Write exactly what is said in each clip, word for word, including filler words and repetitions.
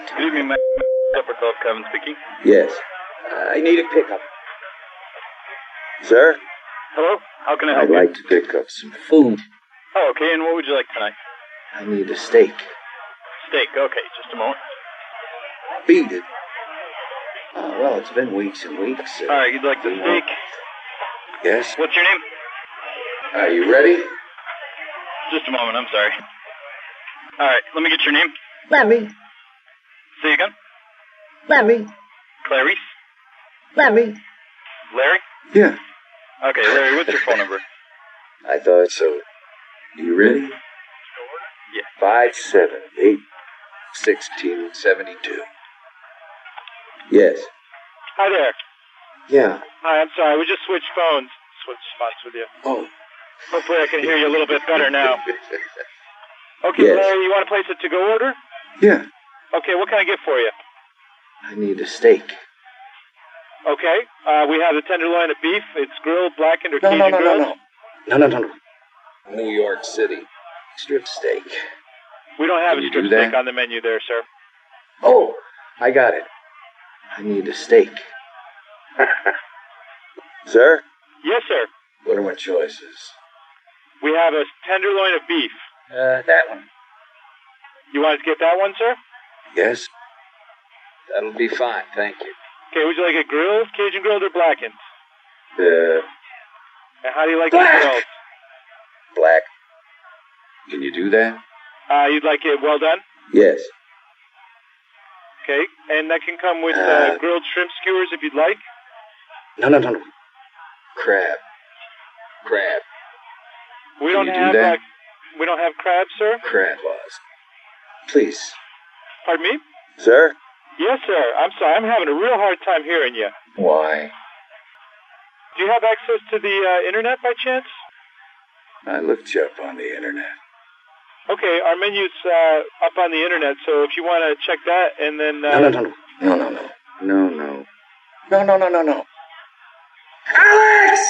Good evening, Matt. Shepherd Love, Kevin speaking. Yes. Uh, I need a pickup. Sir? Hello? How can I help I'd you? like to pick up some food. Oh, okay, and what would you like tonight? I need a steak. Steak, okay, just a moment. Beat it. Oh, well, it's been weeks and weeks. Uh, Alright, you'd like the steak? Yes. What's your name? Are you ready? Just a moment, I'm sorry. Alright, let me get your name. Lemmy. Say again? Lemmy. Clarice? Lemmy. Larry? Yeah. Okay, Larry, what's your phone number? I thought so. You ready? Yeah. Five seven eight sixteen seventy two. Yes. Hi there. Yeah. Hi, I'm sorry, we just switched phones. Switched spots with you. Oh. Hopefully I can hear you a little bit better now. Okay, Yes. Larry, you want to place a to-go order? Yeah. Okay, what can I get for you? I need a steak. Okay, uh, we have the tenderloin of beef. It's grilled, blackened, or No, Cajun no, no, no, grilled. no. No, no, no, no. New York City. Strip steak. We don't have Can a you strip do that? steak on the menu there, sir. Oh, I got it. I need a steak. Sir? Yes, sir. What are my choices? We have a tenderloin of beef. Uh, that one. You want to get that one, sir? Yes? That'll be fine, thank you. Okay, would you like it grilled, Cajun grilled, or blackened? Uh, And how do you like Black. it grilled? black. Can you do that? Uh, you'd like it well done? Yes. Okay, and that can come with uh, Uh, grilled shrimp skewers if you'd like. No, no, no, no. Crab. Crab. We Can don't you do have that? uh, we don't have crabs, sir. Crab laws. Please. Pardon me? Sir? Yes, sir. I'm sorry. I'm having a real hard time hearing you. Why? Do you have access to the uh, internet by chance? I looked you up on the internet. Okay, our menu's uh, up on the internet, so if you want to check that, and then uh, No, no, no, no. No, no, no. No, no. No, no, no, no, no. Alex!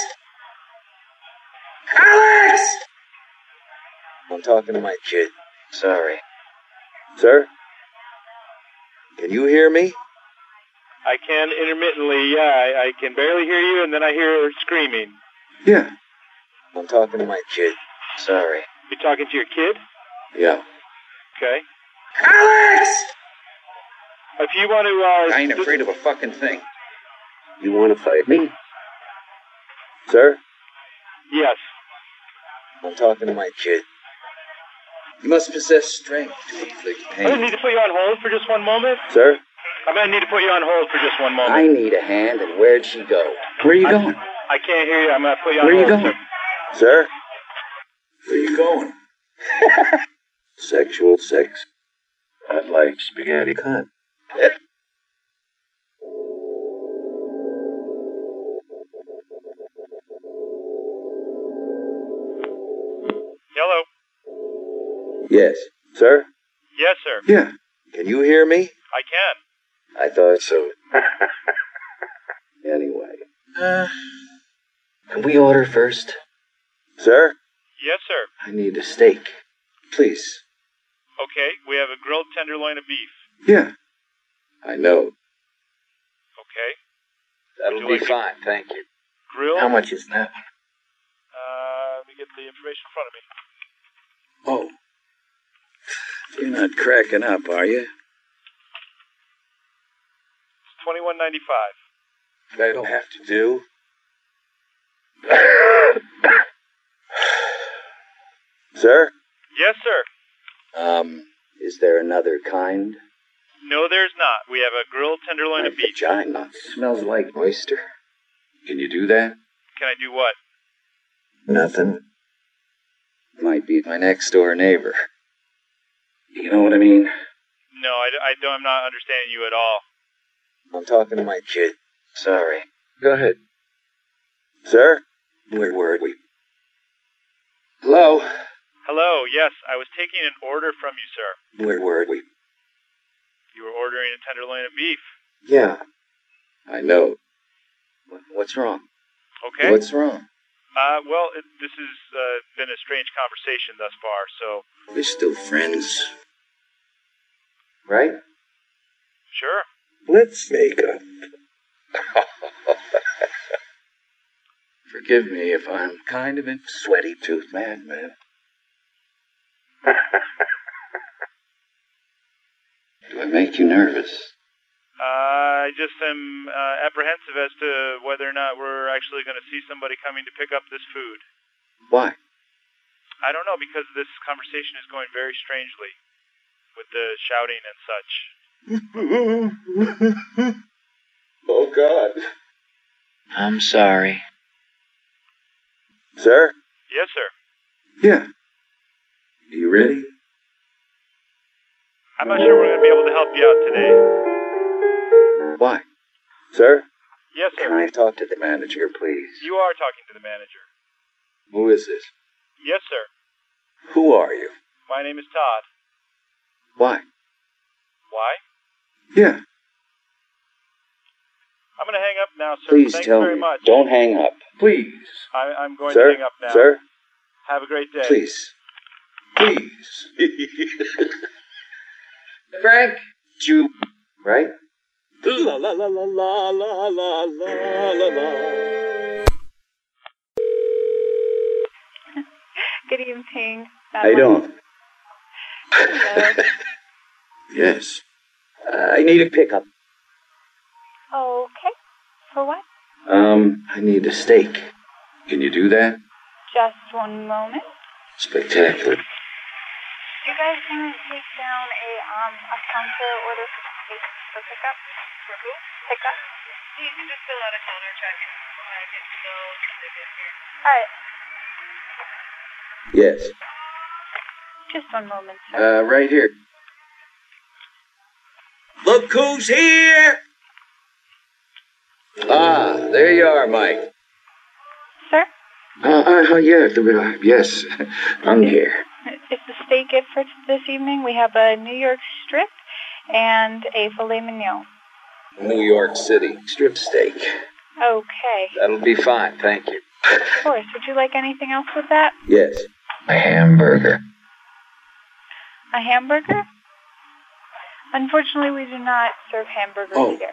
Alex! I'm talking to my kid. Sorry. Sir? Can you hear me? I can intermittently. Yeah, I, I can barely hear you, and then I hear screaming. Yeah. I'm talking to my kid. Sorry. You're talking to your kid? Yeah. Okay. Alex! If you want to, uh... I ain't afraid of a fucking thing. You want to fight me? Sir? Yes. I'm talking to my kid. You must possess strength to inflict I'm going to pain. need to put you on hold for just one moment. Sir? I'm going to need to put you on hold for just one moment. I need a hand, and where'd she go? Where are you I- going? I can't hear you. I'm going to put you on Where are you hold. going? Sir? Where you going? Sexual sex. I'd like spaghetti. Cut. Hello? Yes. Sir? Yes, sir. Yeah. Can you hear me? I can. I thought so. Anyway. Uh, can we order first? Sir? Yes, sir. I need a steak. Please. Okay, we have a grilled tenderloin of beef. Yeah. I know. Okay. That'll Would you be like it fine, thank you. Grilled? How much is that? Uh, let me get the information in front of me. Oh. You're not cracking up, are you? It's twenty-one ninety-five. That'll have to do. Sir? Yes, sir. Um, is there another kind? No, there's not. We have a grilled tenderloin My of beef. vagina smells like oyster. Can you do that? Can I do what? Nothing. Might be my next door neighbor. You know what I mean? No, I, I don't, I'm not understanding you at all. I'm talking to my kid. Sorry. Go ahead. Sir? Where were we? Hello? Hello, yes, I was taking an order from you, sir. Where were we? You were ordering a tenderloin of beef. Yeah. I know. Wh- What's wrong? Okay. What's wrong? Uh, well, it, this has uh, been a strange conversation thus far, so... We're still friends. Right? let's make up. Forgive me if I'm kind of a sweaty tooth madman. Do I make you nervous? Uh, I just am uh, apprehensive as to whether or not we're actually going to see somebody coming to pick up this food. Why? I don't know, because this conversation is going very strangely with the shouting and such. Oh, God. I'm sorry. Sir? Yes, sir. Yeah. You ready? I'm not sure we're going to be able to help you out today. Why? Sir? Yes, sir. Can I talk to the manager, please? You are talking to the manager. Who is this? Yes, sir. Who are you? My name is Todd. Why? Why? Yeah. I'm going to hang up now, sir. Please Thanks tell very me. much. Don't hang up. Please. I, I'm going Sir? to hang up now. Sir? Have a great day. Please. Please. Frank? You. Right? La la la la la la la la la la. Good evening. How you doing? Hello. Yes. Uh, I need a pickup. Okay. For what? Um, I need a steak. Can you do that? Just one moment. Spectacular. You guys want to take down a um a counter order for steak for pickup? For who? Pickup. You can just fill out a counter check when I get to go when they get here. All right. Yes. Just one moment, sir. Uh, right here. Look who's here! Ah, there you are, Mike. Sir? Uh, uh, yeah, uh, yes, I'm here. Is the steak good for this evening? We have a New York strip and a filet mignon. New York City strip steak. Okay. That'll be fine, thank you. Of course. Would you like anything else with that? Yes. A hamburger. A hamburger? Unfortunately, we do not serve hamburgers Oh. here.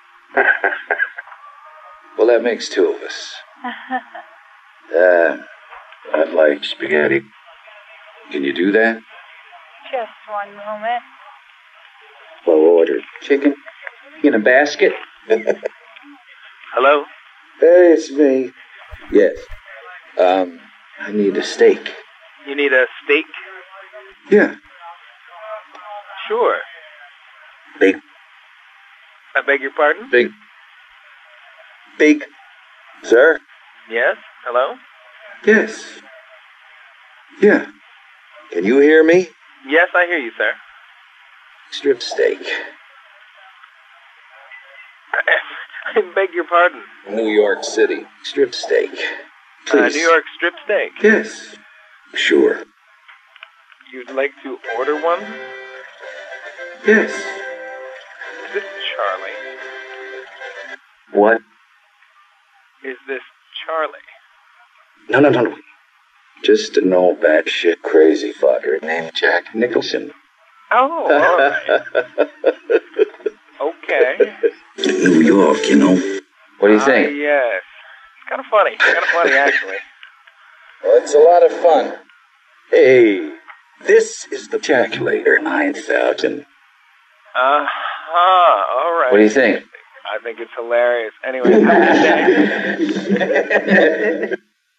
Well, that makes two of us. uh, I'd like spaghetti. Can you do that? Just one moment. Well ordered. Chicken? In a basket? Hello? Hey, it's me. Yes. Um, I need a steak. You need a steak? Yeah. Sure. Big. I beg your pardon? Big. Big. Sir? Yes? Hello? Yes. Yeah. Can you hear me? Yes, I hear you, sir. Strip steak. I beg your pardon? New York City. Strip steak. Uh, Please. New York strip steak. Yes. Sure. You'd like to order one? Yes. Is this Charlie? What? Is this Charlie? No, no, no, no. Just an old batshit crazy fucker named Jack Nicholson. Oh, all right. Okay. New York, you know. What do you Ah, think? yes. It's kind of funny. Kind of funny, actually. Well, it's a lot of fun. Hey, this is the Calculator nine thousand. Uh-huh. All right. What do you think? I think it's hilarious. Anyway, have a good day.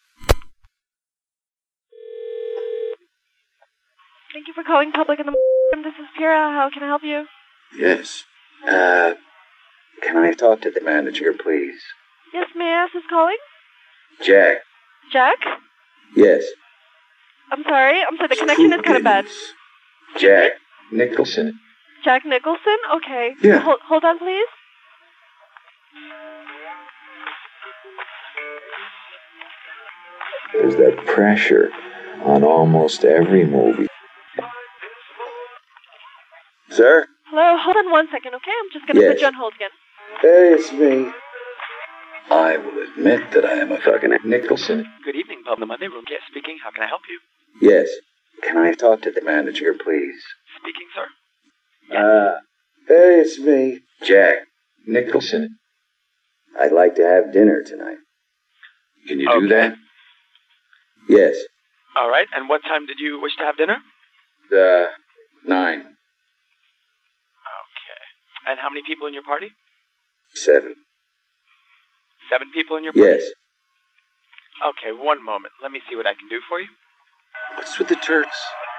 Thank you for calling Public in the Morning. This is Pira. How can I help you? Yes. Uh, can I talk to the manager, please? Yes, may I ask who's calling? Jack. Jack? Yes. I'm sorry. I'm sorry. The connection is kind of bad. Jack Nicholson. Jack Nicholson? Okay. Yeah. Hold, hold on, please. There's that pressure on almost every movie. Sir? Hello. Hold on one second, okay? I'm just going to Yes. put you on hold again. Hey, it's me. I will admit that I am a fucking Nicholson. Good evening, Pub the Monday Room. Yes, speaking. How can I help you? Yes. Can I talk to the manager, please? Speaking, sir. Uh, hey, it's me. Jack Nicholson. I'd like to have dinner tonight. Can you do Okay. that? Yes. All right. And what time did you wish to have dinner? Uh, nine. Okay. And how many people in your party? Seven. Seven people in your party? Yes. Okay, one moment. Let me see what I can do for you. What's with the Turks?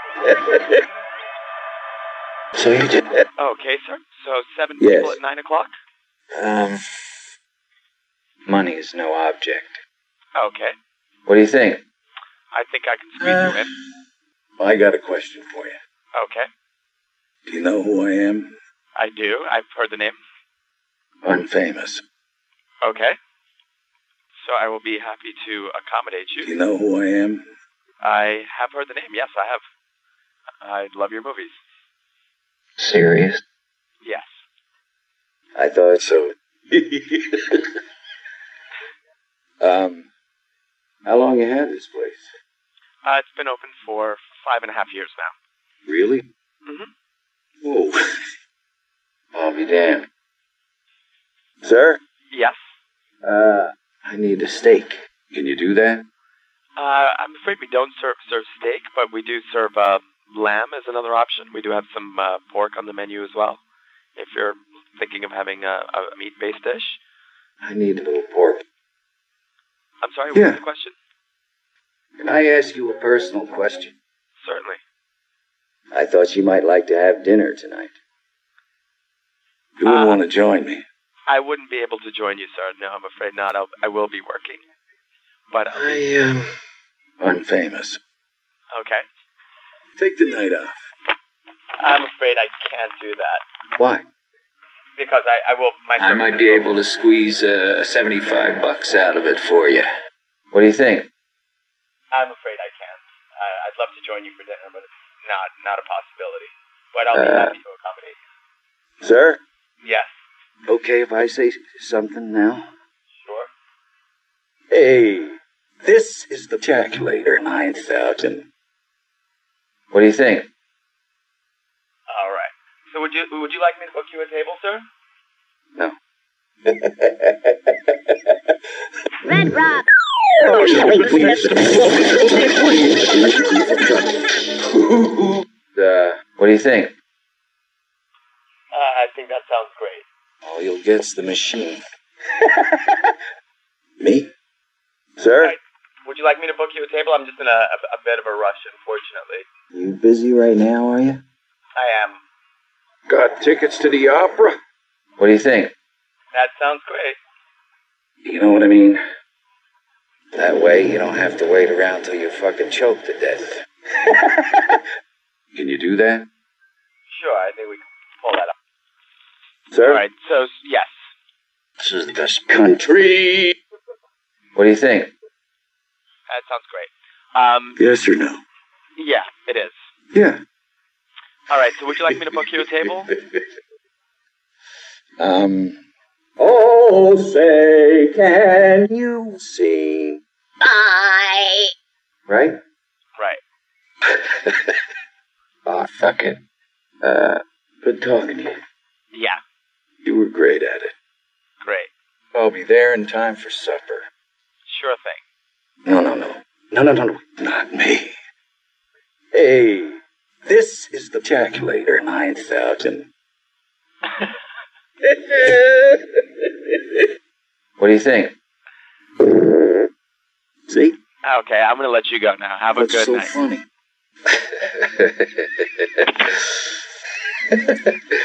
So you did. Okay, sir. So seven Yes. people at nine o'clock? Um, money is no object. Okay. What do you think? I think I can squeeze you in. I got a question for you. Okay. Do you know who I am? I do. I've heard the name. I'm famous. Okay. So I will be happy to accommodate Do you. you know who I am? I have heard the name. Yes, I have. I love your movies. Serious? Yes. I thought so. um, how long you had this place? Uh, it's been open for five and a half years now. Really? Mm-hmm. Whoa. I'll be damned. Sir? Yes. Uh, I need a steak. Can you do that? Uh, I'm afraid we don't serve serve steak, but we do serve uh, lamb as another option. We do have some uh, pork on the menu as well. If you're thinking of having a, a meat-based dish. I need a little pork. I'm sorry, what Yeah. was the question? Can I ask you a personal question? Certainly. I thought you might like to have dinner tonight. You wouldn't Uh, want to join me. I wouldn't be able to join you, sir. No, I'm afraid not. I'll, I will be working. But, uh, I, um, I'm famous. okay. Take the night off. I'm afraid I can't do that. Why? Because I, I will... My I might be able to squeeze uh, seventy-five bucks out of it for you. What do you think? I'm afraid I can't. I, I'd love to join you for dinner, but it's not, not a possibility. But I'll be Uh, happy to accommodate you. Sir? Yes. Okay if I say something now? Sure. Hey, this is the calculator nine thousand. What do you think? All right. So would you would you like me to book you a table, sir? No. Red Rock. uh, what do you think? Uh, I think that sounds great. All you'll get's the machine. Me? Sir? Right. Would you like me to book you a table? I'm just in a, a, a bit of a rush, unfortunately. You busy right now, are you? I am. Got tickets to the opera? What do you think? That sounds great. You know what I mean? That way you don't have to wait around till you're fucking choked to death. Can you do that? Sure, I think we can pull that off. Sir? All right, so, yes. This is the best country. What do you think? That sounds great. Um, Yes or no? yeah, it is. Yeah. All right, so would you like me to book you a table? um. Oh, say, can you see? Bye. Right? Right. Oh, fuck it. Uh, good talking to you. Yeah, You were great at it. great. I'll be there in time for supper. Sure thing. No, no, no. No, no, no, no. Not me. Hey, this is the calculator nine thousand. What do you think? See? Okay, I'm going to let you go now. Have a What's good so night. funny?